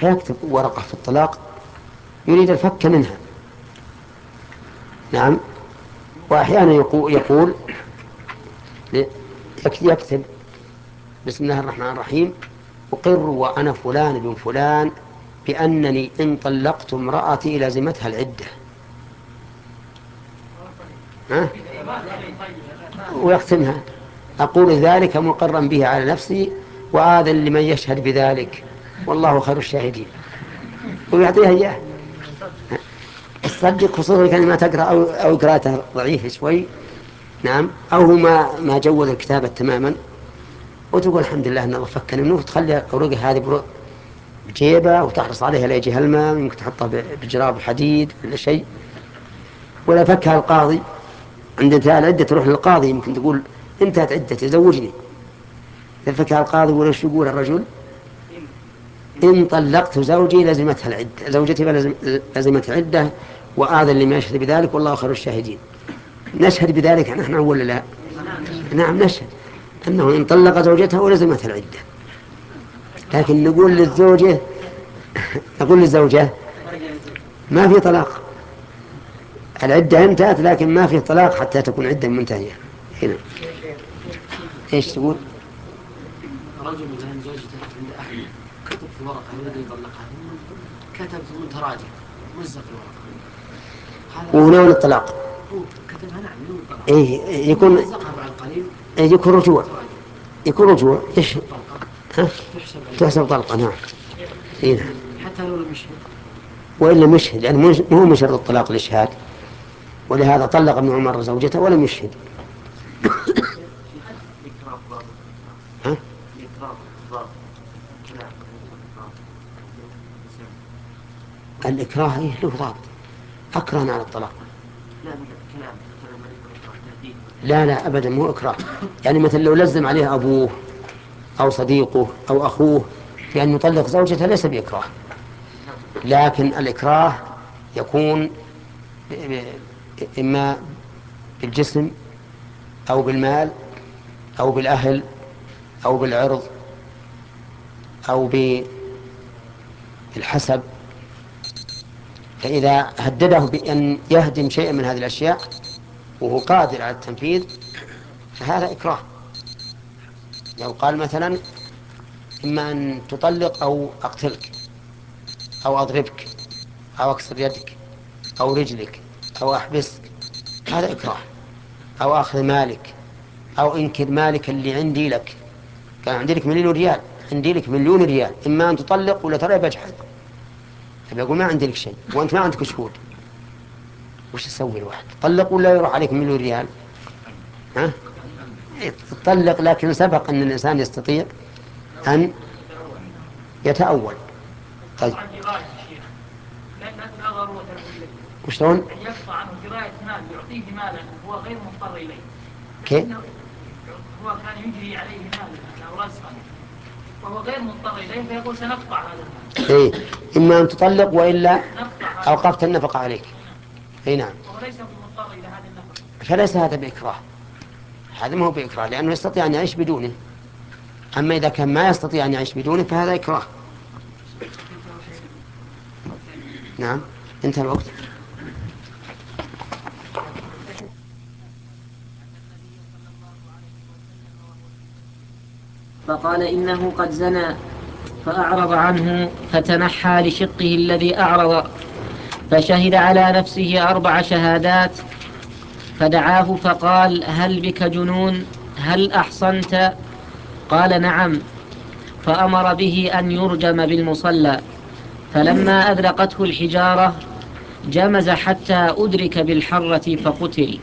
فيكتب ورقة في الطلاق يريد الفك منها. نعم. وأحيانا يقول يكتب بسم الله الرحمن الرحيم: أقر وأنا فلان بن فلان بأنني إن طلقت امرأتي لازمتها العدة. ويختمها: أقول ذلك مقرا به على نفسي وآذن لمن يشهد بذلك والله خير الشاهدين. ويعطيها إياه. تصدق خصوصا كان ما تقرأ أو قراءته ضعيفة شوي. نعم. أو هو ما جود الكتابة تماما، وتقول الحمد لله أن الله فكني منه، وتخلي أوراقها هذه بجيبه وتحرص عليها لا يجيها الماء، ممكن تحطها بجراب حديد ولا شيء. ولا فكها القاضي عند انتهاء العدة تروح للقاضي، يمكن تقول انتهت عدتي زوجني. فكها القاضي وش يقول الرجل؟ إن طلقت زوجي لزمتها العدة، زوجتي لزمتها العدة وآذن لما يشهد بذلك والله خير الشاهدين. نشهد بذلك نحن ولا لا؟ نعم نشهد أنه إن طلق زوجته ولزمتها العدة. لكن نقول للزوجة نقول للزوجة ما في طلاق، العدة انتهت لكن ما في طلاق حتى تكون عدة منتهية. هنا ايش تقول؟ رجل الآن زوجته عند أهله، كتب في ورقة يريد يطلقها، كتب ثم تراجع مزق الورقة. وهنا من الطلاق. كتبها نعم من الطلاق. إيه يكون مزقها بعد قليل. إيه يكون رجوع. يكون رجوع إيش؟ تحسب طلقة. نعم. إيه نعم. حتى لو لم يشهد. وإلا مشهد، يعني مو من شرط الطلاق الإشهاد، ولهذا طلق ابن عمر زوجته ولم يشهد. ها؟ الإكراه له ضابط. أكرهنا على الطلاق. لا أبدا مو إكراه. يعني مثلا لو لزم عليه أبوه أو صديقه أو أخوه بأن يطلق زوجته ليس بإكراه. لكن الإكراه يكون إما بالجسم أو بالمال أو بالأهل أو بالعرض أو بالحسب. فإذا هدده بأن يهدم شيئا من هذه الأشياء وهو قادر على التنفيذ فهذا إكراه. لو قال مثلا: إما أن تطلق أو أقتلك أو أضربك أو أكسر يدك أو رجلك أو أحبسك، هذا إكراه. أو أخذ مالك أو إنكر مالك اللي عندي لك، كان عندي لك 1,000,000 ريال، عندي لك 1,000,000 ريال، إما أن تطلق ولا ترى بجحد. فبيقول ما عندي لك شيء وأنت ما عندك شهود، وش يسوي الواحد؟ طلق ولا يروح عليك 1,000,000 ريال؟ ها؟ تطلق، لكن سبق أن الإنسان يستطيع أن يتأول. طيب وشلون؟ أن يقطع عنه جراية مال يعطيه مالا هو غير مضطر إليه. كيف؟ هو كان يجري عليه مالا أو رزقا وهو غير مضطر إليه، فيقول سنقطع هذا المال. إيه؟ إما أن تطلق وإلا أوقفت النفقة عليك. أي نعم. وهو ليس مضطر إلى هذه النفقة، فليس هذا بإكراه، هذا ما هو بإكراه لأنه يستطيع أن يعيش بدونه. أما إذا كان ما يستطيع أن يعيش بدونه فهذا إكراه. نعم. انتهى الوقت. فقال إنه قد زنى، فأعرض عنه فتنحى لشقه الذي أعرض، فشهد على نفسه 4 شهادات، فدعاه فقال: هل بك جنون؟ هل أحصنت؟ قال: نعم. فأمر به أن يرجم بالمصلى، فلما أذرقته الحجارة جمز حتى أدرك بالحرة فقتل.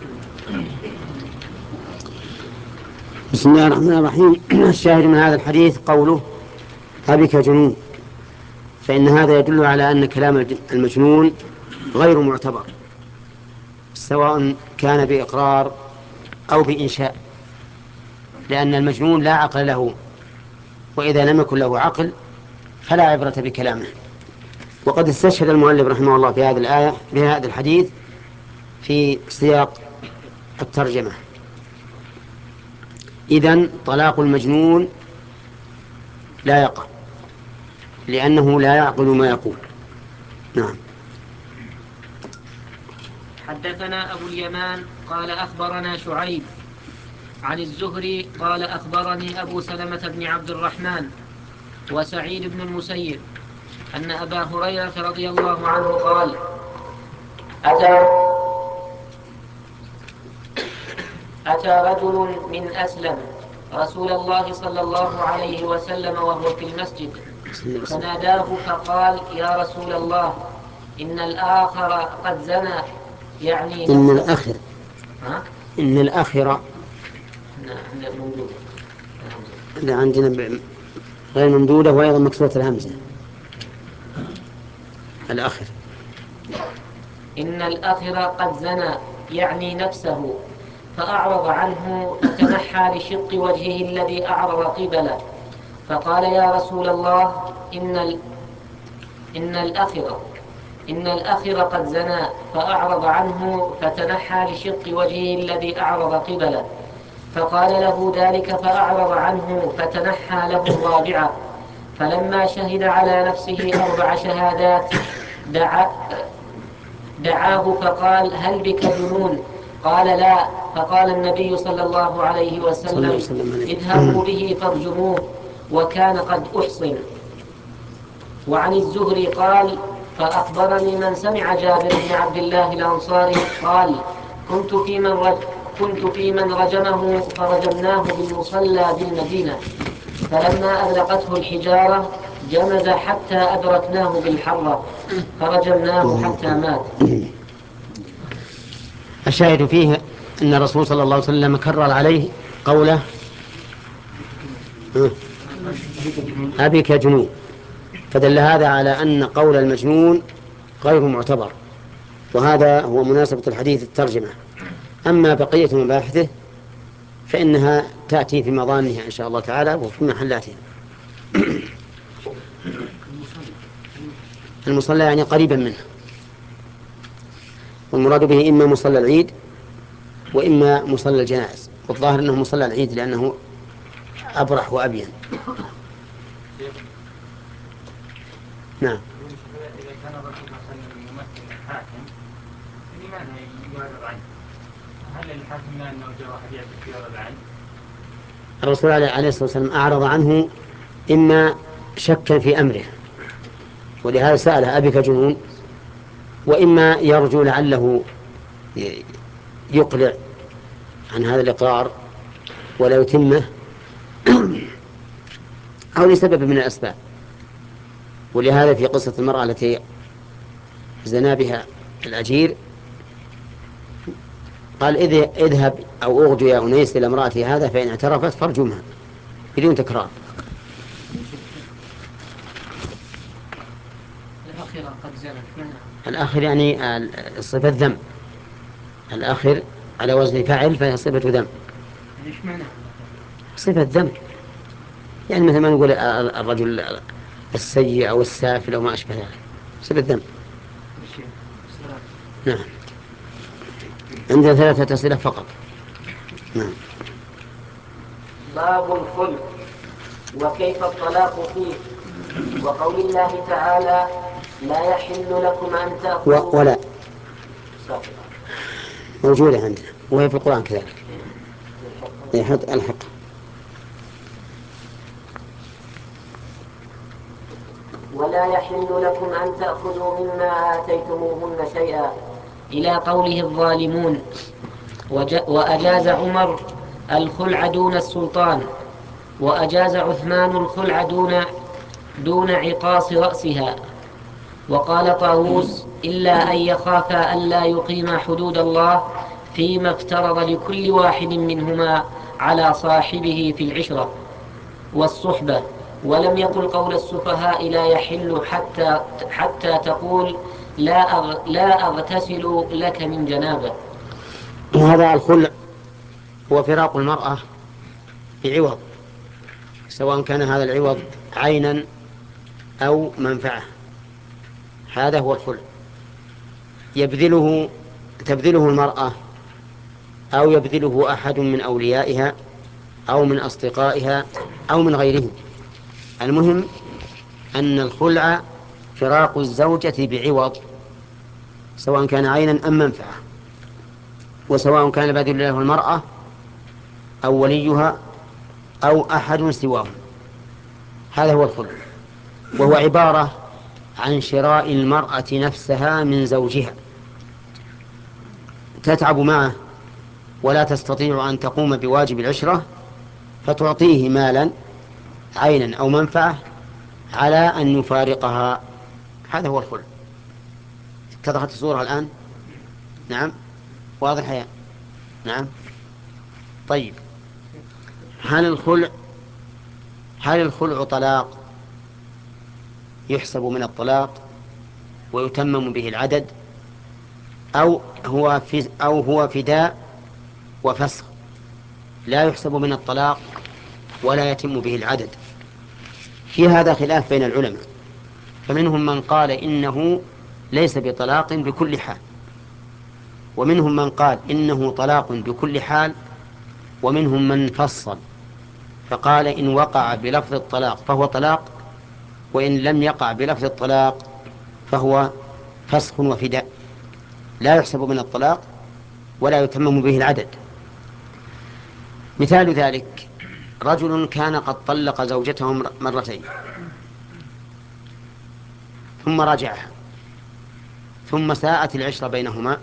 بسم الله الرحمن الرحيم. الشاهد من هذا الحديث قوله: أبك جنون، فإن هذا يدل على أن كلام المجنون غير معتبر، سواء كان بإقرار أو بإنشاء، لأن المجنون لا عقل له، وإذا لم يكن له عقل فلا عبرة بكلامه. وقد استشهد المؤلف رحمه الله في هذه الآية بهذا الحديث في سياق الترجمة. إذن طلاق المجنون لا يقع، لأنه لا يعقل ما يقول. نعم. حدثنا أبو اليمان قال أخبرنا شعيب عن الزهري قال أخبرني أبو سلمة بن عبد الرحمن وسعيد بن المسيب أن أبا هريرة رضي الله عنه قال أتى رجل من أسلم رسول الله صلى الله عليه وسلم وهو في المسجد فناداه فقال يا رسول الله إن الآخر قد زنى، يعني إن نفسه. الآخر إن الآخر لا عندنا غير ممدودة وأيضا مكسورة الهمزة. الآخر إن الآخر قد زنى يعني نفسه، فأعرض عنه فتنحى لشق وجهه الذي أعرض قبله، فقال يا رسول الله إن الآخر قد زنى، فأعرض عنه فتنحى لشق وجهه الذي أعرض قبله، فقال له ذلك فأعرض عنه فتنحى له الرابعة، فلما شهد على نفسه 4 شهادات دعاه فقال هل بك جنون؟ قال لا، فقال النبي صلى الله عليه وسلم اذهبوا به فارجموه، وكان قد أحصن. وعن الزهري قال فأخبرني من سمع جابر بن عبد الله الأنصاري قال كنت في من رجمه فرجمناه بالمصلى بالمدينة، فلما أذلقته الحجارة جمز حتى أدركناه بالحرة فرجمناه حتى مات. الشاهد فيه أن الرسول صلى الله عليه وسلم كرر عليه قوله أبيك جنون، فدل هذا على أن قول المجنون غير معتبر، وهذا هو مناسبة الحديث الترجمة. أما بقية مباحثه فإنها تأتي في مظانها إن شاء الله تعالى وفي محلاتها. المصلى يعني قريبا منه، والمراد به إما مصلى العيد وإما مصلى الجنائز، والظاهر أنه مصلى العيد لأنه أبرح وأبين. نعم. إذا كان الرسول صلى الله عليه وسلم يمثل الحاكم لماذا يعرض عنه؟ هل الحاكم لا أنه جاء واحد يعرض عنه؟ الرسول عليه الصلاة والسلام أعرض عنه إما شكا في أمره ولهذا سأله أبيك جنون، وإما يرجو لعله يقلع عن هذا الإقرار ولا يتمه أو لسبب من الأسباب. ولهذا في قصة المرأة التي زنا بها الأجير قال اذهب أو أغدو يا أنيس إلى امرأتي هذا فإن اعترفت فارجمها بدون تكرار. الآخر يعني صفة ذم، الآخر على وزن فاعل فهي صفة ذم. صفة ذم يعني مثل ما نقول الرجل السيء أو السافل أو ما أشبه ذلك، صفة ذم. نعم. عندنا 3 أسئلة فقط. نعم. باب الخلق وكيف الطلاق فيه، وقول الله تعالى لا يحل لكم أن تأخذوا ولا موجودة عندنا وهي في القرآن كذلك. يحط الحق. ولا يحل لكم أن تأخذوا مما آتيتموهن شيئا إلى قوله الظالمون. وأجاز عمر الخلع دون السلطان، وأجاز عثمان الخلع دون عقاص رأسها. وقال طاووس إلا أن يخافا ألا يقيما حدود الله فيما افترض لكل واحد منهما على صاحبه في العشرة والصحبة، ولم يقل قول السفهاء لا يحل حتى تقول لا أغتسل لك من جنابه. وهذا الخلع هو فراق المرأة بعوض، سواء كان هذا العوض عينا أو منفعة، هذا هو الخلع. تبذله المرأة أو يبذله أحد من أوليائها أو من أصدقائها أو من غيرهم، المهم أن الخلع فراق الزوجة بعوض، سواء كان عينا أم منفعة، وسواء كان الباذل له المرأة أو وليها أو أحد سواهم. هذا هو الخلع، وهو عبارة عن شراء المرأة نفسها من زوجها، تتعب معه ولا تستطيع أن تقوم بواجب العشرة، فتعطيه مالا عينا أو منفعة على أن يفارقها. هذا هو الخلع. اتضحت الصورة الآن؟ نعم، واضح يا نعم. طيب، هل الخلع طلاق يحسب من الطلاق ويتمم به العدد، أو هو فداء وفسخ لا يحسب من الطلاق ولا يتم به العدد؟ في هذا خلاف بين العلماء، فمنهم من قال إنه ليس بطلاق بكل حال، ومنهم من قال إنه طلاق بكل حال، ومنهم من فصل فقال إن وقع بلفظ الطلاق فهو طلاق، وإن لم يقع بلفظ الطلاق فهو فسخ وفداء، لا يحسب من الطلاق ولا يتمم به العدد. مثال ذلك: رجل كان قد طلق زوجته مرتين ثم راجعها، ثم ساءت العشرة بينهما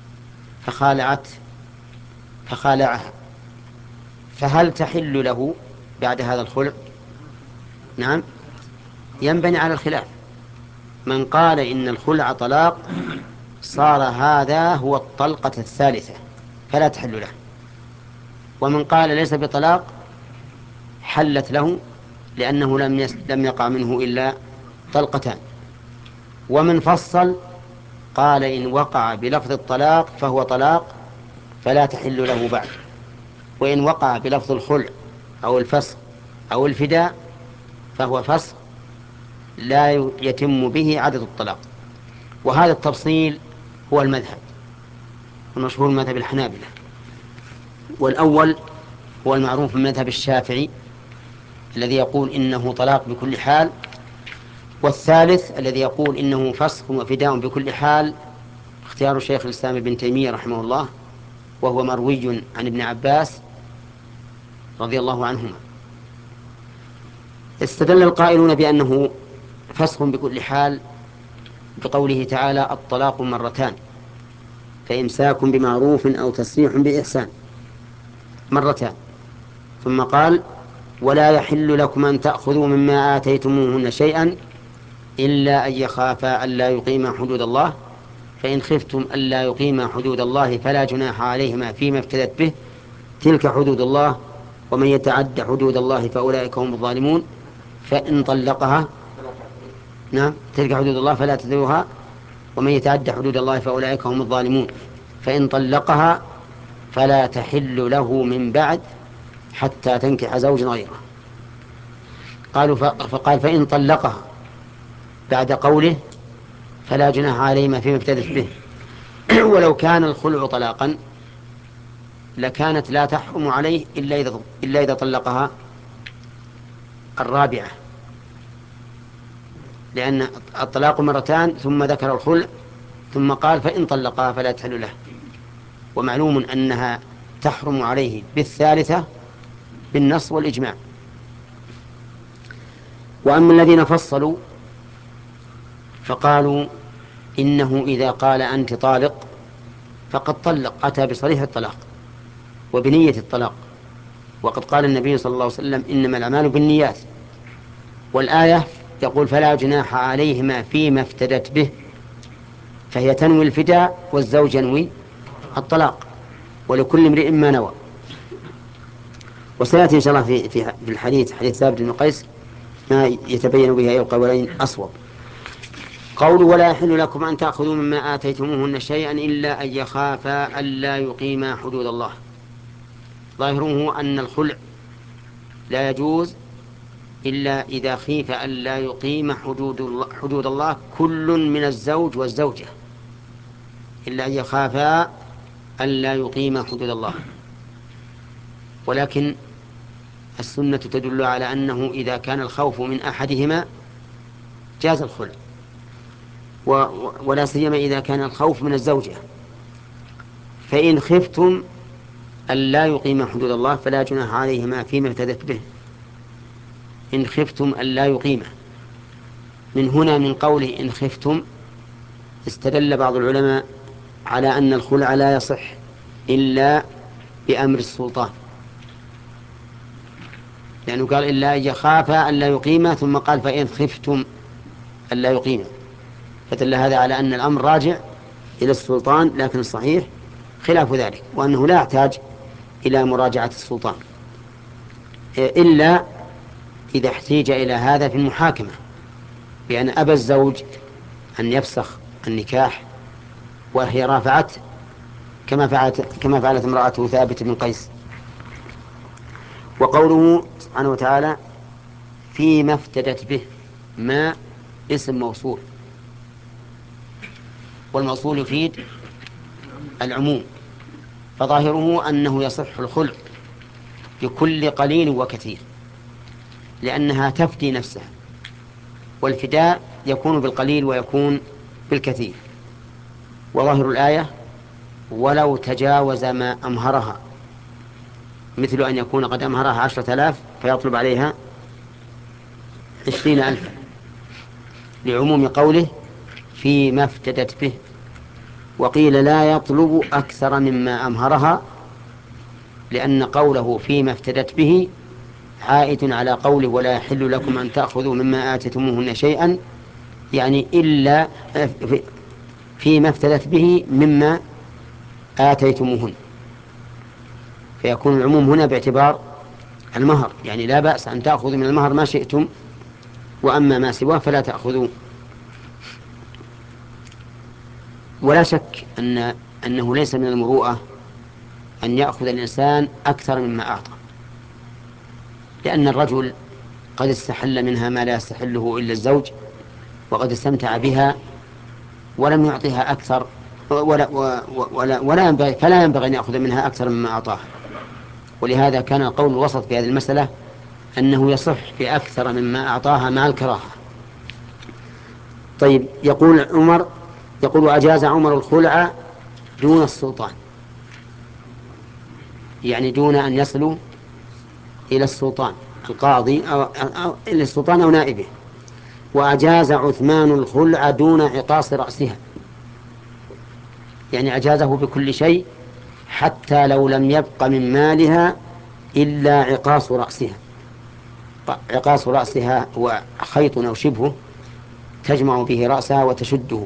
فخالعها، فهل تحل له بعد هذا الخلع؟ نعم، ينبني على الخلاف. من قال إن الخلع طلاق صار هذا هو الطلقة الثالثة فلا تحل له، ومن قال ليس بطلاق حلت له لأنه لم يقع منه إلا طلقتان. ومن فصل قال إن وقع بلفظ الطلاق فهو طلاق فلا تحل له بعد، وإن وقع بلفظ الخلع أو الفسخ أو الفداء فهو فسخ لا يتم به عدد الطلاق. وهذا التفصيل هو المذهب المشهور مذهب الحنابلة، والأول هو المعروف من مذهب الشافعي الذي يقول إنه طلاق بكل حال، والثالث الذي يقول إنه فسخ وفداء بكل حال اختيار شيخ الإسلام ابن تيمية رحمه الله، وهو مروي عن ابن عباس رضي الله عنهما. استدل القائلون بأنه فسخ بكل حال بقوله تعالى: الطلاق مرتان فإمساك بمعروف أو تسريح بإحسان، مرتان. ثم قال: ولا يحل لكم أن تأخذوا مما آتيتموهن شيئا إلا أن يخافا ألا يقيما حدود الله، فإن خفتم ألا يقيما حدود الله فلا جناح عليهما فيما افتدت به، تلك حدود الله ومن يتعد حدود الله فأولئك هم الظالمون. فإن طلقها، نعم، تلك حدود الله فلا تذروها ومن يتعد حدود الله فأولئك هم الظالمون. فإن طلقها فلا تحل له من بعد حتى تنكح زوج غيره. فقال: فإن طلقها بعد قوله فلا جناح عليهما فيما افتدت به. ولو كان الخلع طلاقا لكانت لا تحرم عليه إلا إذا طلقها الرابعة، لأن الطلاق مرتان ثم ذكر الخلع ثم قال: فإن طلقها فلا تحل له، ومعلوم أنها تحرم عليه بالثالثة بالنص والإجماع. وأما الذين فصلوا فقالوا إنه إذا قال أنت طالق فقد طلق، أتى بصريح الطلاق وبنية الطلاق، وقد قال النبي صلى الله عليه وسلم: إنما الأعمال بالنيات، والآية يقول: فلا جناح عليهما فيما افتدت به، فهي تنوي الفداء والزوج ينوي الطلاق، ولكل امرئ ما نوى. وسيأتي إن شاء الله في الحديث، حديث ثابت بن قيس، ما يتبين به أي القولين أصوب. قول: ولا يحل لكم أن تأخذوا مما آتيتموهن شيئا إلا أن يخافا ألا يقيما حدود الله، ظاهره أن الخلع لا يجوز إلا إذا خيف ألا يقيم حدود الله كل من الزوج والزوجة، إلا أن يخافا ألا يقيم حدود الله. ولكن السنة تدل على أنه إذا كان الخوف من أحدهما جاز الخلع، ولا سيما إذا كان الخوف من الزوجة. فإن خفتم ألا يقيم حدود الله فلا جناح عليهما فيما افتدت به. إن خفتم ألا يقيم، من هنا من قوله إن خفتم استدل بعض العلماء على أن الخلع لا يصح إلا بأمر السلطان، لأنه قال إلا يخاف ألا يقيم، ثم قال فإن خفتم ألا يقيم، فدل هذا على أن الأمر راجع إلى السلطان، لكن الصحيح خلاف ذلك، وأنه لا يحتاج إلى مراجعة السلطان إلا إذا احتيج إلى هذا في المحاكمة، بأن أبى الزوج أن يفسخ النكاح وهي رافعته كما فعلت امرأته ثابت بن قيس. وقوله سبحانه وتعالى فيما افتدت به، ما اسم موصول، والموصول يفيد العموم، فظاهره أنه يصح الخلع بكل قليل وكثير، لأنها تفدي نفسها، والفداء يكون بالقليل ويكون بالكثير. وظاهر الآية ولو تجاوز ما أمهرها، مثل أن يكون قد أمهرها 10,000 فيطلب عليها 20,000، لعموم قوله فيما افتدت به. وقيل لا يطلب أكثر مما أمهرها، لأن قوله فيما افتدت به عائد على قوله ولا يحل لكم أن تأخذوا مما آتيتموهن شيئا، يعني إلا فيما افتدت به مما آتيتموهن، فيكون العموم هنا باعتبار المهر، يعني لا بأس أن تأخذوا من المهر ما شئتم، وأما ما سواه فلا تأخذوا. ولا شك أنه ليس من المروءة أن يأخذ الإنسان أكثر مما أعطى، لأن الرجل قد استحل منها ما لا يستحله إلا الزوج، وقد استمتع بها ولم يعطيها أكثر، فلا ينبغي أن يأخذ منها أكثر مما أعطاها. ولهذا كان القول الوسط في هذه المسألة أنه يصح بأكثر مما أعطاها مع الكراهة. طيب، يقول أجاز عمر الخلع دون السلطان، يعني دون أن يصلوا إلى السلطان القاضي أو إلى السلطان أو نائبه. وأجاز عثمان الخلع دون عقاص رأسها، يعني أجازه بكل شيء حتى لو لم يبق من مالها إلا عقاص رأسها. عقاص رأسها هو خيط أو شبهه تجمع به رأسها وتشده،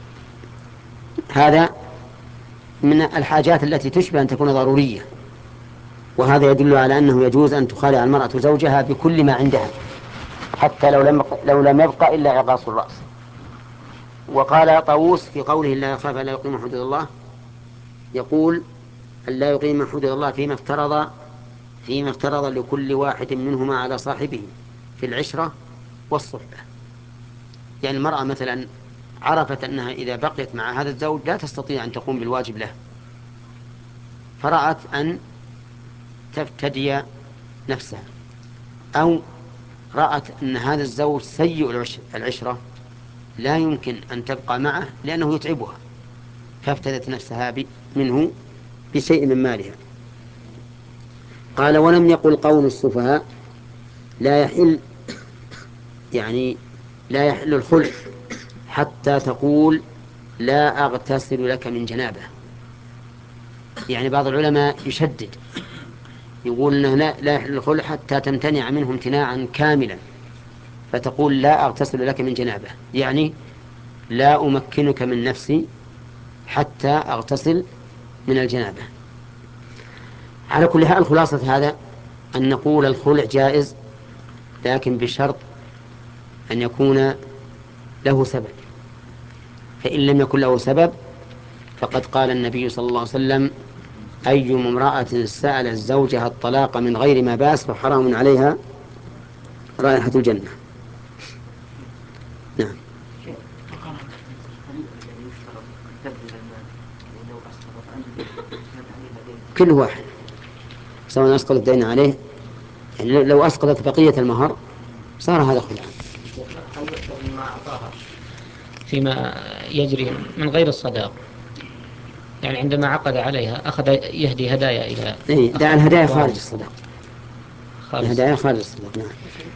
هذا من الحاجات التي تشبه أن تكون ضرورية، وهذا يدل على أنه يجوز أن تخالع المرأة زوجها بكل ما عندها حتى لو لم يبقى إلا عقاص الرأس. وقال طاووس في قوله لا يخاف ألا يقيم حدود الله، يقول ألا يقيم حدود الله فيما افترض لكل واحد منهما على صاحبه في العشرة والصحبة. يعني المرأة مثلا عرفت أنها إذا بقيت مع هذا الزوج لا تستطيع أن تقوم بالواجب له، فرأت أن تفتدي نفسها، أو رأت أن هذا الزوج سيء العشرة لا يمكن أن تبقى معه لأنه يتعبها، فافتدت نفسها منه بشيء من مالها. قال ولم يقل قول السفهاء لا يحل، يعني لا يحل الخلع حتى تقول لا أغتسل لك من جنابه. يعني بعض العلماء يشدد، يقول أنه لا يحل الخلع حتى تمتنع منه امتناعا كاملا، فتقول لا أغتسل لك من جنابه، يعني لا أمكنك من نفسي حتى أغتسل من الجنابة. على كل حال خلاصة هذا أن نقول الخلع جائز، لكن بشرط أن يكون له سبب، فإن لم يكن له سبب فقد قال النبي صلى الله عليه وسلم أي امرأة سألت زوجها الطلاق من غير ما بأس فحرام عليها رائحة الجنة. نعم. كل واحد سواء أسقط الدين عليه، يعني لو أسقطت بقية المهر صار هذا خلع. هل يحسب ما أعطاه فيما يجري من غير الصداق، يعني عندما عقد عليها أخذ يهدي هدايا إلى إيه، ده الهدايا خارج الصداق. الهدايا خارج الصداق. نعم.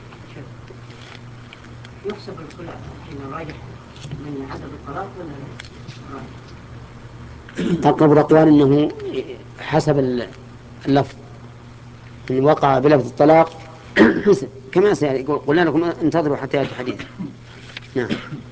يحسب الخلع حين راجح من عدد الطلاق ولا لا؟ أقرب الأقوال أنه حسب اللفظ، إن وقع بلفظ الطلاق حسب كما سيقول. قلنا لكم انتظروا حتى يأتي حديث. نعم.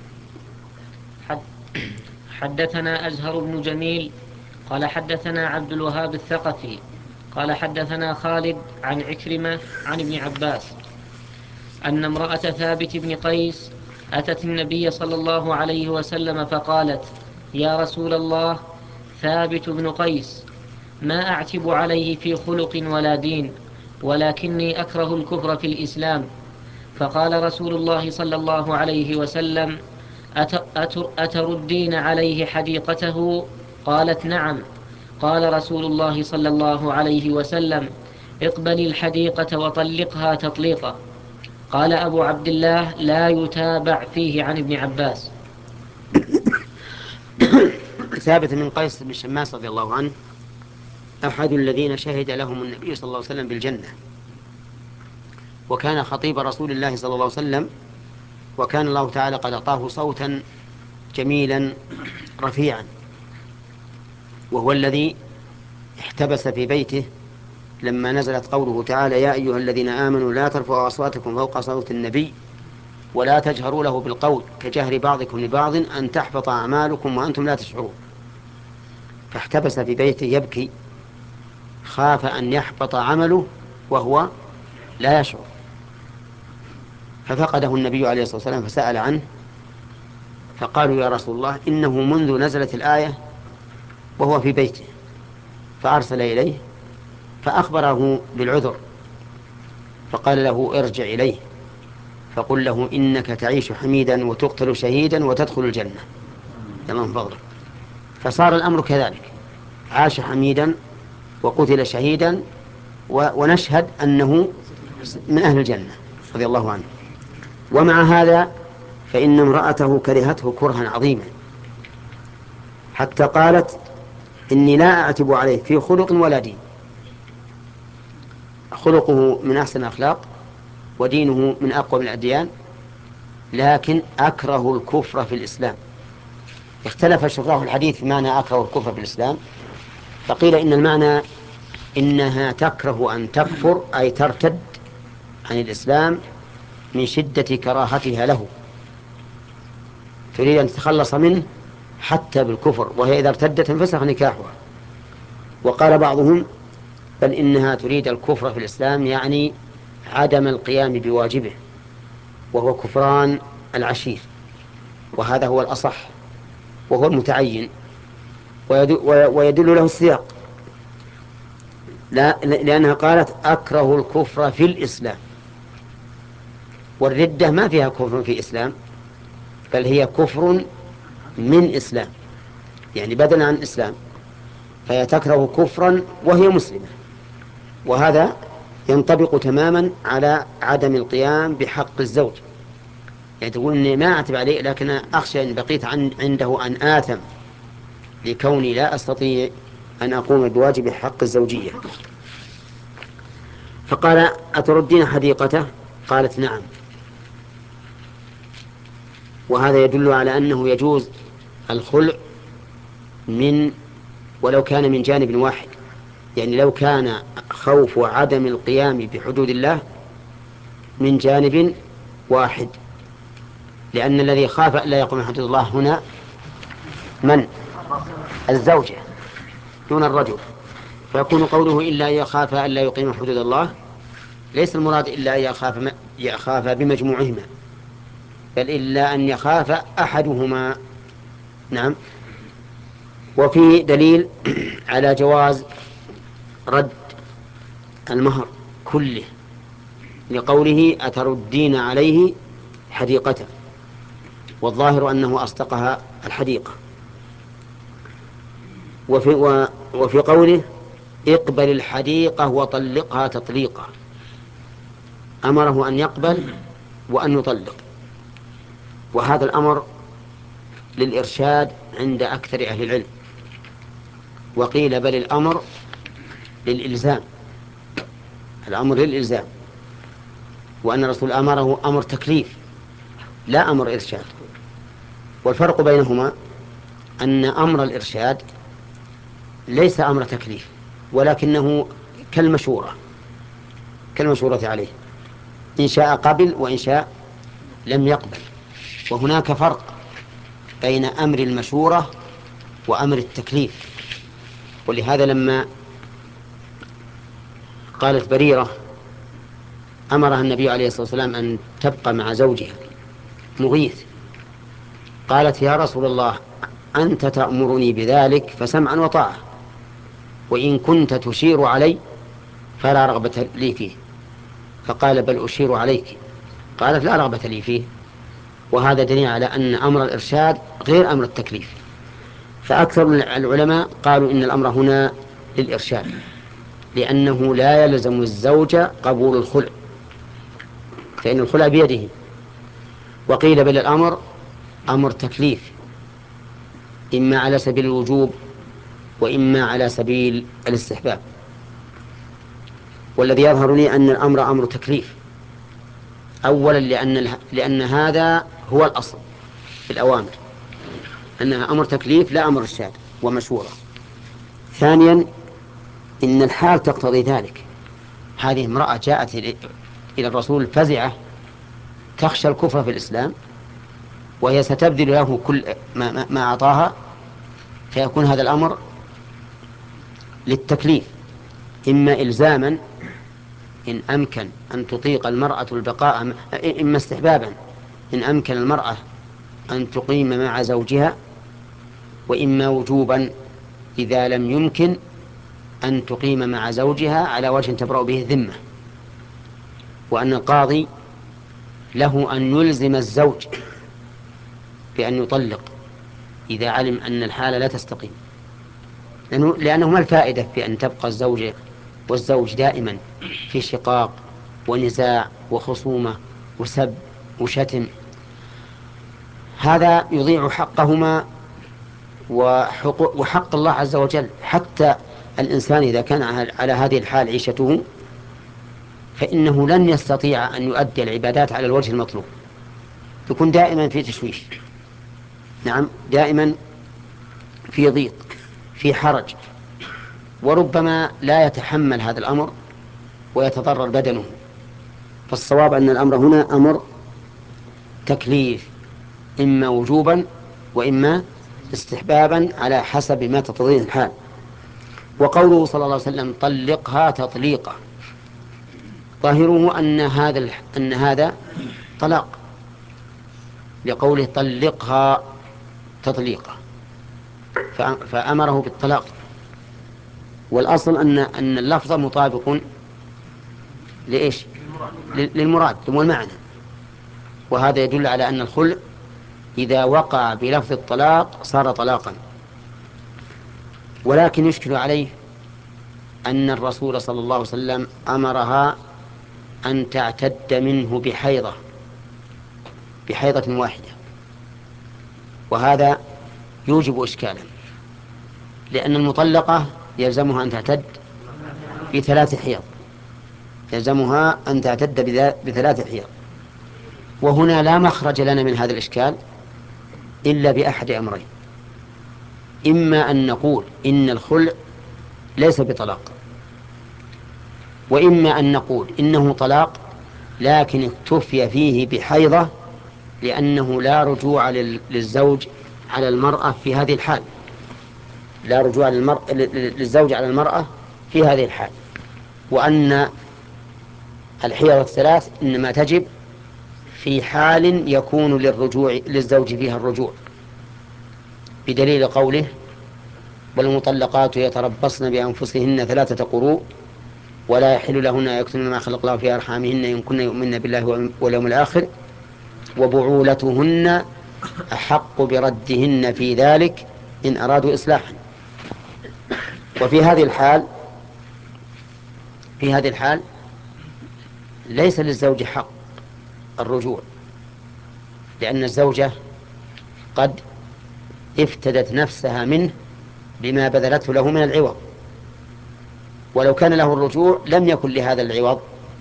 حدثنا أزهر بن جميل قال حدثنا عبد الوهاب الثقفي قال حدثنا خالد عن عكرمة عن ابن عباس أن امرأة ثابت بن قيس أتت النبي صلى الله عليه وسلم فقالت: يا رسول الله، ثابت بن قيس ما أعتب عليه في خلق ولا دين، ولكني أكره الكفر في الإسلام. فقال رسول الله صلى الله عليه وسلم: أتردين عليه حديقته؟ قالت: نعم. قال رسول الله صلى الله عليه وسلم: اقبلي الحديقة وطلقها تطليقا. قال أبو عبد الله: لا يتابع فيه عن ابن عباس. ثابت من قيس بن شماس رضي الله عنه أحد الذين شهد لهم النبي صلى الله عليه وسلم بالجنة، وكان خطيب رسول الله صلى الله عليه وسلم، وكان الله تعالى قد أعطاه صوتا جميلا رفيعا، وهو الذي احتبس في بيته لما نزلت قوله تعالى: يا أيها الذين آمنوا لا ترفعوا أصواتكم فوق صوت النبي ولا تجهروا له بالقول كجهر بعضكم لبعض أن تحبط أعمالكم وأنتم لا تشعرون. فاحتبس في بيته يبكي، خاف أن يحبط عمله وهو لا يشعر، ففقده النبي عليه الصلاة والسلام فسأل عنه، فقالوا: يا رسول الله، إنه منذ نزلت الآية وهو في بيته. فأرسل إليه فأخبره بالعذر، فقال له: ارجع إليه فقل له إنك تعيش حميدا وتقتل شهيدا وتدخل الجنة تمام فضلك. فصار الأمر كذلك، عاش حميدا وقتل شهيدا ونشهد أنه من أهل الجنة رضي الله عنه. ومع هذا فإن امرأته كرهته كرها عظيما، حتى قالت: إني لا أعتب عليه في خلق ولا دين. خلقه من أحسن الأخلاق ودينه من أقوى من الأديان، لكن أكره الكفر في الإسلام. اختلف شراح الحديث في معنى أكره الكفر في الإسلام، فقيل إن المعنى إنها تكره أن تكفر، أي ترتد عن الإسلام من شدة كراهتها له، تريد أن تتخلص منه حتى بالكفر، وهي إذا ارتدت انفسخ نكاحها. وقال بعضهم: بل إنها تريد الكفر في الإسلام، يعني عدم القيام بواجبه وهو كفران العشير، وهذا هو الأصح وهو المتعين، ويدل له السياق، لأنها قالت: أكره الكفر في الإسلام. والردة ما فيها كفر في إسلام، بل هي كفر من إسلام، يعني بدلا عن الإسلام، فهي تكره كفرا وهي مسلمة. وهذا ينطبق تماما على عدم القيام بحق الزوج، يعني تقول إني ما أعتب عليه، لكن أخشى إن بقيت عنده أن آثم لكوني لا أستطيع أن أقوم بواجب حق الزوجية. فقال: أتردين حديقته؟ قالت: نعم. وهذا يدل على أنه يجوز الخلع ولو كان من جانب واحد، يعني لو كان خوف عدم القيام بحدود الله من جانب واحد، لأن الذي خاف ألا يقوم بحدود الله هنا من؟ الزوجة دون الرجل. فيكون قوله إلا أن يخاف ألا يقيم حدود الله ليس المراد إلا أن يخاف بمجموعهما، بل إلا أن يخاف أحدهما. نعم. وفي دليل على جواز رد المهر كله، لقوله: أتردين عليه حديقته، والظاهر أنه أصدقها الحديقة. وفي قوله: اقبل الحديقة وطلقها تطليقا، أمره أن يقبل وأن يطلق، وهذا الأمر للإرشاد عند أكثر أهل العلم، وقيل بل الأمر للإلزام، الأمر للإلزام، وأن الرسول أمره أمر تكليف لا أمر إرشاد. والفرق بينهما أن أمر الإرشاد ليس أمر تكليف، ولكنه كالمشورة عليه، إن شاء قبل وإن شاء لم يقبل. وهناك فرق بين أمر المشورة وأمر التكليف. ولهذا لما قالت بريرة أمرها النبي عليه الصلاة والسلام أن تبقى مع زوجها مغيث، قالت يا رسول الله أنت تأمرني بذلك فسمعا وطاعة، وإن كنت تشير علي فلا رغبة لي فيه. فقال بل أشير عليك، قالت لا رغبة لي فيه. وهذا دليل على أن أمر الإرشاد غير أمر التكليف. فأكثر من العلماء قالوا إن الأمر هنا للإرشاد، لأنه لا يلزم الزوج قبول الخلع، فإن الخلع بيده. وقيل بل الأمر أمر تكليف، إما على سبيل الوجوب وإما على سبيل الاستحباب. والذي يظهر لي أن الأمر أمر تكليف، أولا لأن هذا هو الأصل في الأوامر، أنها أمر تكليف لا أمر إرشاد ومشورة. ثانيا إن الحال تقتضي ذلك. هذه امرأة جاءت إلى الرسول فزعة تخشى الكفر في الإسلام، وهي ستبذل له كل ما أعطاها، فيكون هذا الأمر للتكليف، إما إلزاما إن أمكن أن تطيق المرأة البقاء، إما استحبابا إن أمكن المرأة أن تقيم مع زوجها، وإما وجوبا إذا لم يمكن أن تقيم مع زوجها على وجه تبرأ به الذمة. وأن القاضي له أن يلزم الزوج بأن يطلق إذا علم أن الحالة لا تستقيم، لأنه ما الفائدة في أن تبقى الزوجة والزوج دائما في شقاق ونزاع وخصومة وسب وشتم؟ هذا يضيع حقهما وحق الله عز وجل. حتى الإنسان إذا كان على هذه الحال عيشته، فإنه لن يستطيع أن يؤدي العبادات على الوجه المطلوب، يكون دائما في تشويش، نعم دائما في ضيق، في حرج، وربما لا يتحمل هذا الأمر ويتضرر بدنه. فالصواب أن الأمر هنا أمر تكليف، إما وجوبا وإما استحبابا على حسب ما تقتضيه الحال. وقوله صلى الله عليه وسلم طلقها تطليقا، ظاهره أن هذا طلاق، لقوله طلقها تطليقا، فأمره بالطلاق. والأصل أن اللفظ مطابق لإيش؟ للمراد والمعنى. وهذا يدل على أن الخلع إذا وقع بلفظ الطلاق صار طلاقا. ولكن يشكل عليه أن الرسول صلى الله عليه وسلم أمرها أن تعتد منه بحيضة واحدة، وهذا يوجب إشكالا، لأن المطلقة يلزمها أن تعتد ب3 حيض، يلزمها أن تعتد ب3 حيض. وهنا لا مخرج لنا من هذا الإشكال إلا بأحد أمرين: إما أن نقول إن الخلع ليس بطلاق، وإما أن نقول إنه طلاق لكن اكتفي فيه بحيضة، لأنه لا رجوع للزوج على المرأة في هذه الحال، لا رجوع للزوج على المرأة في هذه الحال، وأن الحيض 3 إنما تجب في حال يكون للزوج فيها الرجوع، بدليل قوله والمطلقات يتربصن بأنفسهن 3 قروء ولا يحل لهن أن يكتمن ما خلق الله في أرحامهن إن كن يؤمن بالله واليوم الآخر وبعولتهن أحق بردهن في ذلك إن أرادوا إصلاحا. وفي هذه الحال ليس للزوج حق الرجوع، لأن الزوجة قد افتدت نفسها منه بما بذلته له من العوض، ولو كان له الرجوع لم يكن لهذا العوض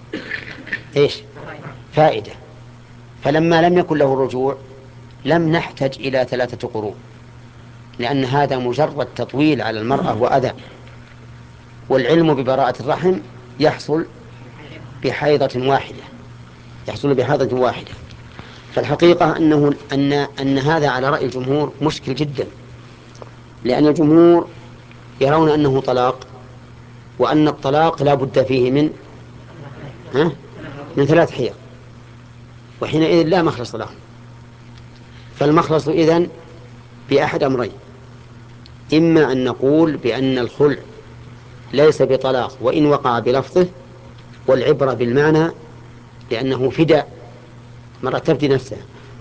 فائدة. فلما لم يكن له الرجوع لم نحتج إلى 3 قروء، لأن هذا مجرد تطويل على المرأة وأذى، والعلم ببراءة الرحم يحصل بحيضة واحدة. فالحقيقة أن هذا على رأي الجمهور مشكل جدا، لأن الجمهور يرون أنه طلاق، وأن الطلاق لا بد فيه من 3 حيض، وحينئذ لا مخلص له. فالمخلص إذن بأحد أمرين: إما أن نقول بأن الخلع ليس بطلاق وإن وقع بلفظه، والعبرة بالمعنى، لأنه فداء، مرة تفدي نفسها،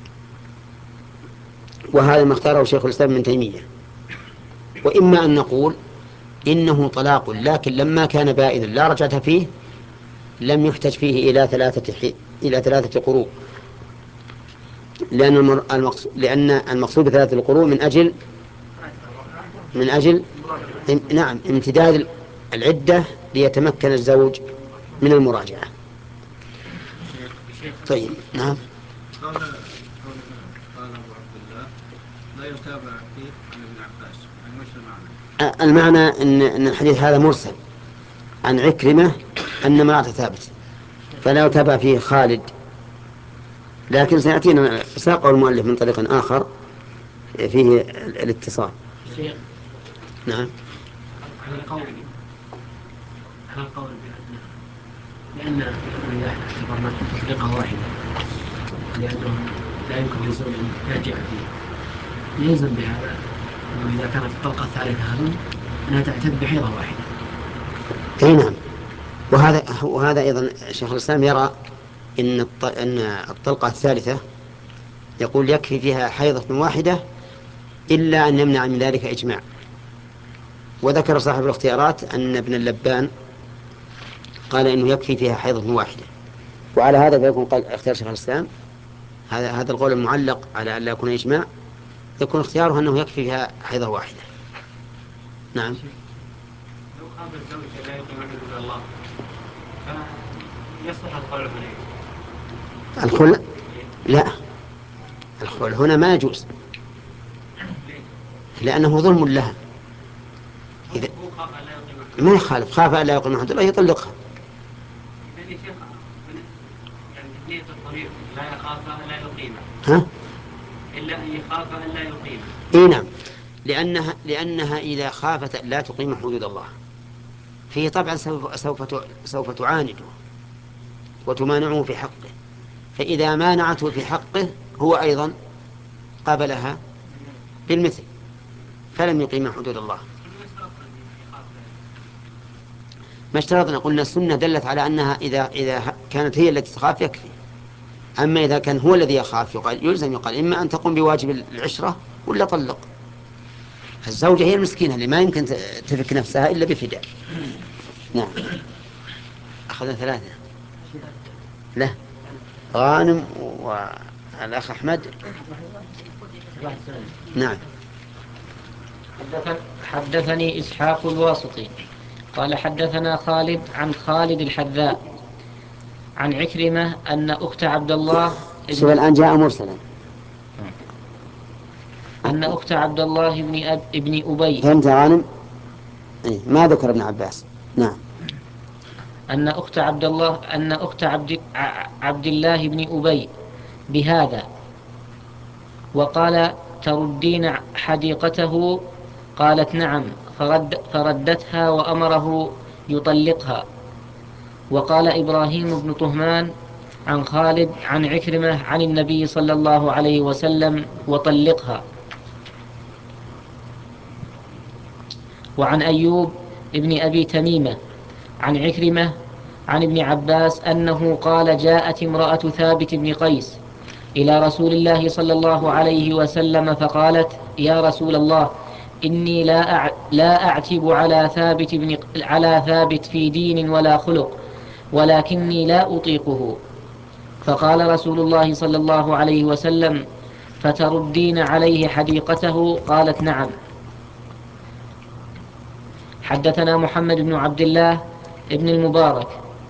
وهذا ما اختاره شيخ الإسلام ابن تيمية. وإما أن نقول إنه طلاق، لكن لما كان بائنا لا رجعة فيه لم يحتج فيه إلى 3 قروء، لأن المقصود ب3 القروء من أجل امتداد العدة ليتمكن الزوج من المراجعة. طيب، نعم. قال أبو عبد الله لا يتابع فيه عن ابن عباس، يعني وش المعنى؟ المعنى أن الحديث هذا مرسل عن عكرمة أن امرأة ثابت، فلا يتابع فيه خالد، لكن سيأتينا ساقه المؤلف من طريق آخر فيه الاتصال. نعم. على القول بأن إذا اعتبرنا تطليقة واحدة لأنه لا يمكن للزوج أن يرجع فيه، يلزم بهذا أنه إذا كانت الطلقة الثالثة هذه أنها تعتد بحيضة واحدة. أي نعم. وهذا أيضا شيخ الإسلام يرى أن الطلقة الثالثة يقول يكفي فيها حيضة واحدة، إلا أن يمنع من ذلك إجماع. وذكر صاحب الاختيارات أن ابن اللبان قال إنه يكفي فيها حيضة واحدة، وعلى هذا فيكون قال اختيار شيخ الإسلام هذا القول المعلق على أن لا يكون إجماع، يكون اختياره أنه يكفي فيها حيضة واحدة. نعم. لو خاف الزوج لا يقيم حدود الله فيصلح الخلع هنا. الخلع؟ لا، الخلع هنا ما يجوز، لأنه ظلم لها. إذا ما يخالف، خاف أن لا يقيم حدود الله يطلقها. يعني نية الضمير لا يخاف أن لا يقيم، إلا أن يخاف أن لا يقيم. إيه نعم، لأنها إذا خافت لا تقيم حدود الله فيه طبعا سوف تعانده وتمانعه في حقه، فإذا مانعته في حقه هو أيضا قابلها بالمثل فلم يقيم حدود الله. ما اشترطنا، قلنا السنة دلت على أنها إذا كانت هي التي تخاف يكفي. أما إذا كان هو الذي يخاف يقال إما أن تقوم بواجب العشرة ولا طلق. الزوجة هي المسكينة اللي ما يمكن تفك نفسها إلا بفداء. نعم. أخذنا 3. لا، غانم والأخ أحمد. نعم. حدثني إسحاق الواسطي قال حدثنا خالد عن خالد الحذاء عن عكرمة أن أخت عبد الله الآن جاء مرسلا أن أخت عبد الله ابن أبي. فهمت غانم؟ ما ذكر ابن عباس. نعم. أن أخت عبد الله بن أبي بهذا، وقال تردين حديقته؟ قالت نعم، فردتها وأمره يطلقها. وقال إبراهيم بن طهمان عن خالد عن عكرمة عن النبي صلى الله عليه وسلم وطلقها. وعن أيوب ابن أبي تميمة عن عكرمة عن ابن عباس أنه قال جاءت امرأة ثابت بن قيس إلى رسول الله صلى الله عليه وسلم فقالت يا رسول الله إني لا أعتب على ثابت في دين ولا خلق، ولكني لا أطيقه. فقال رسول الله صلى الله عليه وسلم فتردين عليه حديقته؟ قالت نعم. حدثنا محمد بن عبد الله ابن المبارك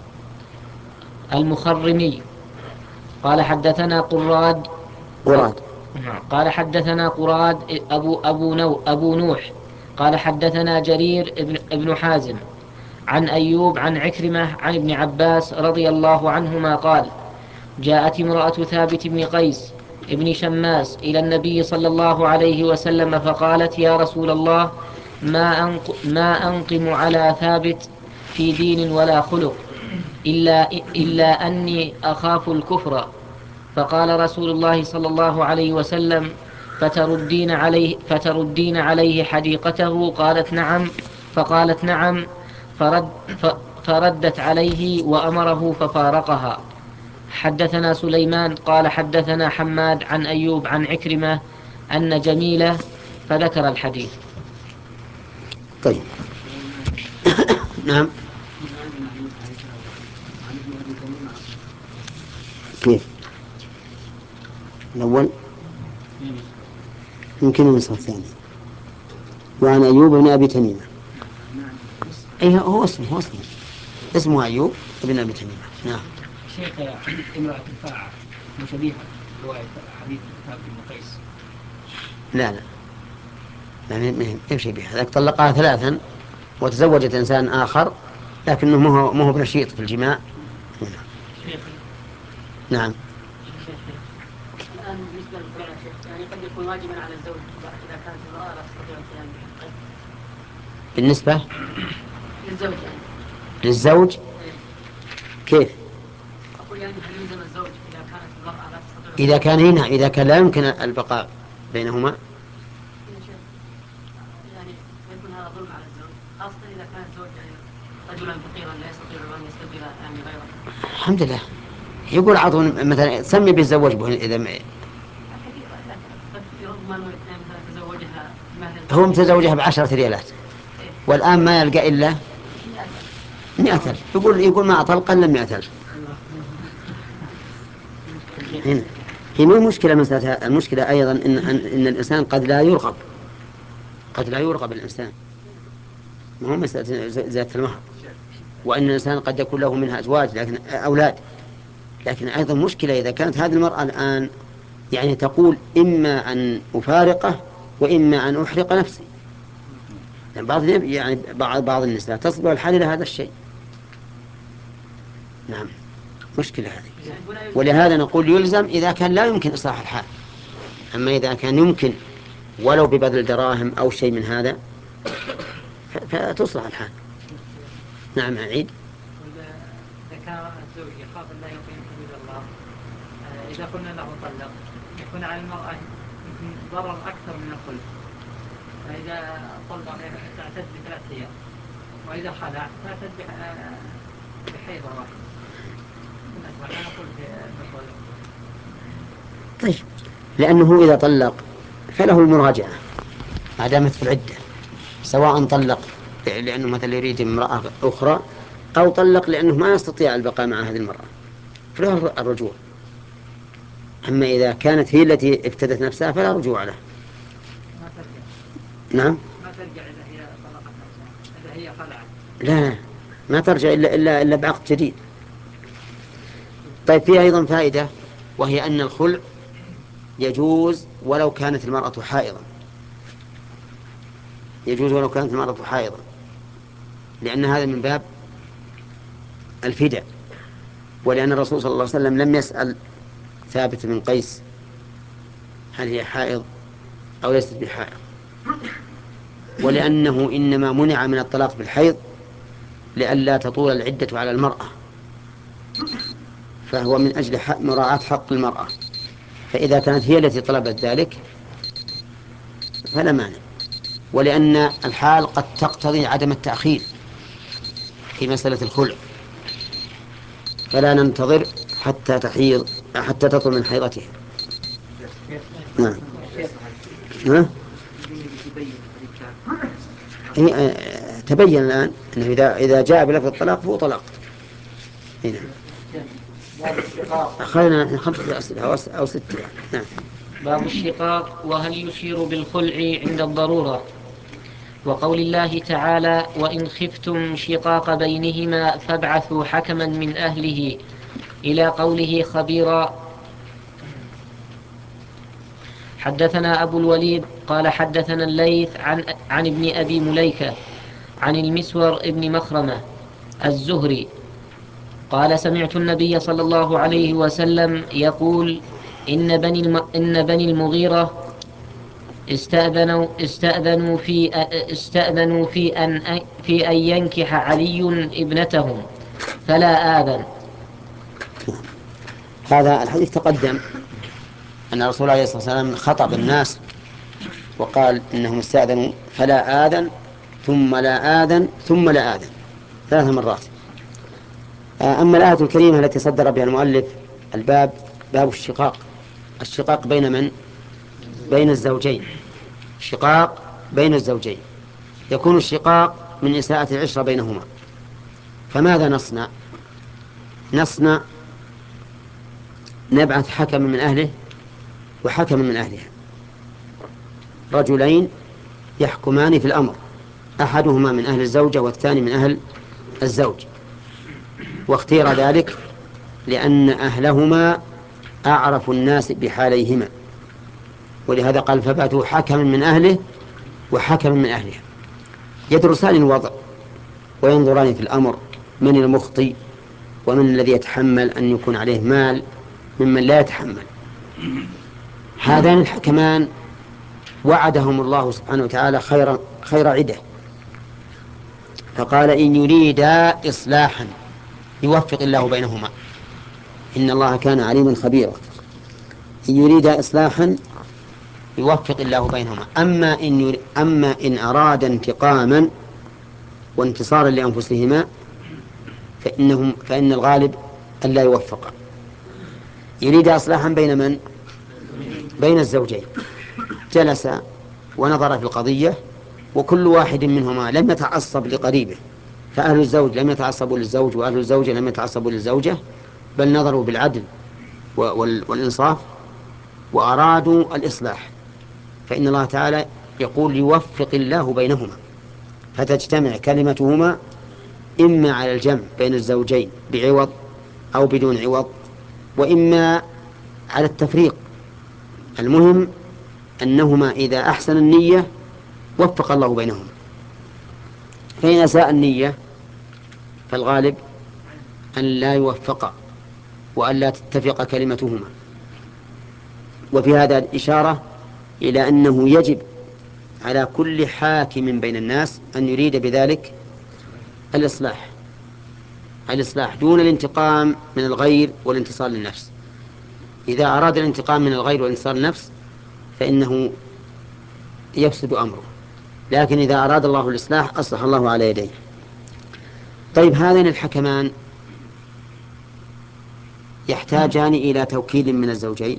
المخرمي قال حدثنا قراد قال حدثنا قراد أبو نوح قال حدثنا جرير ابن حازم عن أيوب عن عكرمة عن ابن عباس رضي الله عنهما قال: جاءت امرأة ثابت بن قيس ابن شماس إلى النبي صلى الله عليه وسلم فقالت: يا رسول الله، ما أنقم على ثابت في دين ولا خلق إلا أني أخاف الكفر. فقال رسول الله صلى الله عليه وسلم: فتردين عليه حديقته؟ قالت نعم. فقالت نعم، فردت عليه وأمره ففارقها. حدثنا سليمان قال حدثنا حماد عن أيوب عن عكرمة أن جميلة، فذكر الحديث. طيب. نعم. كيف الأول؟ يمكن النسخة الثانية. وعن أيوب بن أبي تميمة. أي هو اسمه أيوب بن أبي تميمة. نعم. شيخ، امرأة الفاعل مشابهة رواية حديث ثابت بن قيس. لا يعني يمشي بها. ذاك طلقها 3 وتزوجت إنسان آخر، لكنه ما هو بنشيط في الجماع. نعم. الآن بالنسبة للقرآن يعني قد يكون واجبا على الزوج إذا كانت المرأة لا تستطيع القيام به. بالنسبة للزوج يعني. للزوج كيف؟ أقول يعني هل يلزم الزوج إذا كانت المرأة لا تستطيع؟ إذا كان لا يمكن البقاء بينهما. يعني يكون هذا ظلم على الزوج، خاصة إذا كان الزوج يعني رجلا فقيرا لا يستطيع أن يستقبل يعني غيره. الحمد لله. يقول عطون مثلا سمي بيتزوج به إذا هو متزوجها ب10 ريالات والآن ما يلقى إلا 100,000. يقول ما أطلق إلا 100,000. هنا هي مو مشكلة مسألة. المشكلة أيضا إن الإنسان قد لا يرغب الإنسان، ما هو مسألة زيادة المهر. وأن الإنسان قد يكون له منها أزواج لكن أولاد. لكن أيضا مشكلة إذا كانت هذه المرأة الآن يعني تقول إما أن أفارقه وإما أن أحرق نفسي. يعني بعض النساء تصبر الحال إلى هذا الشيء. نعم، مشكلة هذه. ولهذا نقول يلزم إذا كان لا يمكن إصلاح الحال. أما إذا كان يمكن ولو ببذل دراهم أو شيء من هذا فتصلح الحال. نعم. أعيد. إذا كان الزوج يخاف أن لا يقيم حدود الله، إذا قلنا له طلق يكون على المرأة يمكن ضرر أكثر من الخلع. فإذا طلق تعتد ب3 أيام، وإذا خلع تعتد بحيضة واحدة. أنا نقول في المسألة. طيب، لأنه إذا طلق فله المراجعة ما دامت في العدة، سواء طلق لأنه مثلا يريد امرأة أخرى أو طلق لأنه ما يستطيع البقاء مع هذه المرأة، فله الرجوع. أما إذا كانت هي التي افتدت نفسها فلا رجوع له. ما ترجع. نعم. ما ترجع إذا هي طلقت نفسها، إذا هي خلعت. لا ما ترجع إلا بعقد جديد. طيب، فيه أيضا فائدة، وهي أن الخلع يجوز ولو كانت المرأة حائضا. يجوز ولو كانت المرأة حائضا، لأن هذا من باب الفداء. ولأن الرسول صلى الله عليه وسلم لم يسأل ثابت بن قيس هل هي حائض أو ليست بحائض، ولأنه إنما منع من الطلاق بالحيض لئلا تطول العدة على المرأة، فهو من أجل مراعاة حق المرأة. فإذا كانت هي التي طلبت ذلك فلا مانع. ولأن الحال قد تقتضي عدم التأخير في مسألة الخلع، فلا ننتظر حتى تطول من حيضتها. نعم. تبين الآن أنه إذا جاء بلفظ الطلاق فهو طلاق. هنا أخذنا 5 أسئلة أو 6. نعم. باب الشقاق وهل يشير بالخلع عند الضرورة. وقول الله تعالى: وإن خفتم شقاق بينهما فابعثوا حكما من أهله، إلى قوله خبيرا. حدثنا أبو الوليد قال حدثنا الليث عن ابن أبي مليكة عن المسور ابن مخرمة الزهري قال: سمعت النبي صلى الله عليه وسلم يقول: إن بني المغيرة استأذنوا في أن ينكح علي ابنتهم فلا آذن. هذا الحديث تقدم أن الرسول عليه الصلاة والسلام خطب الناس وقال إنهم استأذنوا فلا آذن ثم لا آذن ثم لا آذن 3 مرات. أما الآية الكريمة التي صدر بها المؤلف الباب، باب الشقاق بين من؟ بين الزوجين. شقاق بين الزوجين يكون الشقاق من إساءة العشرة بينهما. فماذا نصنع؟ نبعث حكم من أهله وحكم من أهلها، رجلين يحكمان في الأمر، أحدهما من أهل الزوجة والثاني من أهل الزوج. واختير ذلك لأن أهلهما أعرف الناس بحاليهما، ولهذا قال: فبعثوا حكم من أهله وحكم من أهلها. يدرسان الوضع وينظران في الأمر، من المخطئ ومن الذي يتحمل أن يكون عليه مال ممن لا يتحمل. هذان الحكمان وعدهم الله سبحانه وتعالى خير عدة، فقال: إن يريدا إصلاحا يوفق الله بينهما إن الله كان عليما خبيرا. إن يريدا إصلاحا يوفق الله بينهما. أما إن أراد انتقاما وانتصارا لأنفسهما فإن الغالب أن لا يوفق. يريد إصلاحا بين من؟ بين الزوجين. جلس ونظر في القضية، وكل واحد منهما لم يتعصب لقريبه، فأهل الزوج لم يتعصبوا للزوج وأهل الزوجة لم يتعصبوا للزوجة، بل نظروا بالعدل والإنصاف وأرادوا الإصلاح، فإن الله تعالى يقول: يوفق الله بينهما، فتجتمع كلمتهما إما على الجمع بين الزوجين بعوض أو بدون عوض، وإما على التفريق. المهم أنهما إذا أحسن النية وفق الله بينهما، فإن أساء النية فالغالب أن لا يوفق وأن لا تتفق كلمتهما. وفي هذا الإشارة إلى أنه يجب على كل حاكم بين الناس أن يريد بذلك الإصلاح دون الانتقام من الغير والانتصار للنفس. إذا أراد الانتقام من الغير والانتصار للنفس فإنه يفسد أمره، لكن إذا أراد الله الإصلاح أصلح الله على يديه. طيب، هذين الحكمان يحتاجان إلى توكيل من الزوجين؟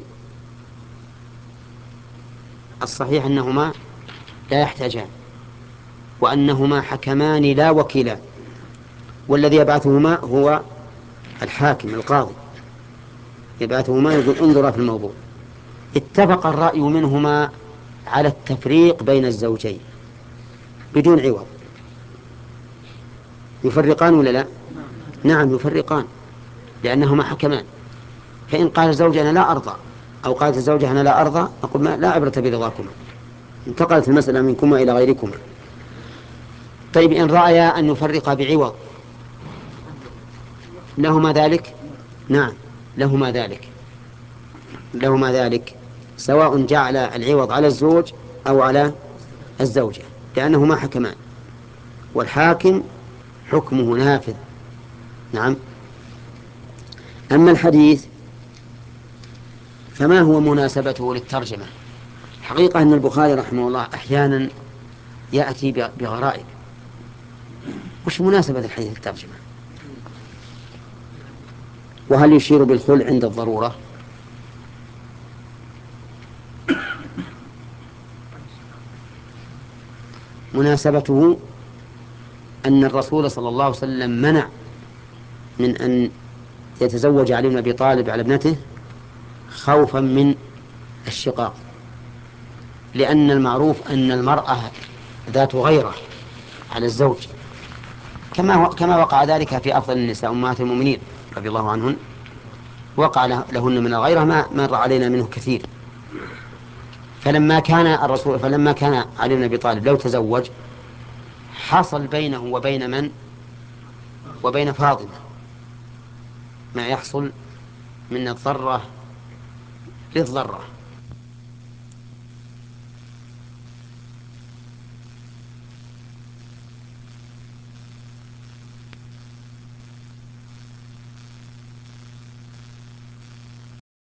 الصحيح أنهما لا يحتاجان، وأنهما حكمان لا وكيلان، والذي يبعثهما هو الحاكم القاضي، يبعثهما يقول: انظرا في الموضوع. اتفق الرأي منهما على التفريق بين الزوجين بدون عوض. يفرقان ولا لا؟ نعم يفرقان، لأنهما حكمان. فإن قال الزوج: أنا لا أرضى، أو قالت الزوجة: أنا لا أرضى، نقول: لا عبرة برضاكما، انتقلت المسألة منكما إلى غيركما. طيب، إن رأيا أن يفرقا بعوض لهما ذلك؟ نعم لهما ذلك سواء جعل العوض على الزوج أو على الزوجة، لأنهما حكمان، والحاكم حكمه نافذ. نعم. أما الحديث فما هو مناسبته للترجمة؟ حقيقة أن البخاري رحمه الله أحيانا يأتي بغرائب. وش مناسبة الحديث للترجمة؟ وهل يشير بالخلع عند الضرورة؟ مناسبته أن الرسول صلى الله عليه وسلم منع من أن يتزوج علي بن أبي طالب على ابنته خوفا من الشقاق، لأن المعروف أن المرأة ذات غيرة على الزوج، كما وقع ذلك في أفضل النساء أمهات المؤمنين رضي الله عنهن، وقع لهن من الغيرة ما مر علينا منه كثير. فلما كان علي بن أبي طالب لو تزوج حصل بينه وبين من؟ وبين فاطمة ما يحصل من الضرة للضرة.